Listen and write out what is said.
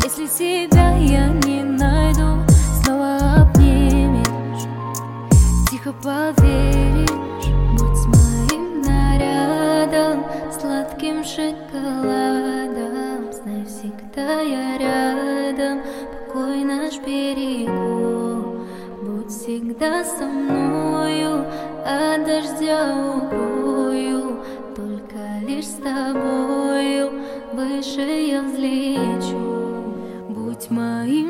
Если себя я не найду, снова обнимешь, тихо поверишь. Будь моим нарядом, сладким шоколадом. Знай, всегда я рядом, покой наш берегу. Будь всегда со мною, от дождя укрою. Только лишь с тобою выше я взлечу. Будь моим